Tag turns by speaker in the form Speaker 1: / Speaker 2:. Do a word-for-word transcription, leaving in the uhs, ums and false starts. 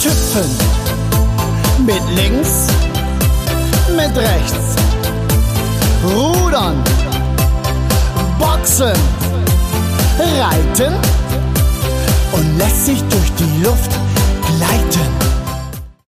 Speaker 1: Hüpfen mit links, mit rechts, Rudern, Boxen, Reiten und lässt sich durch die Luft gleiten.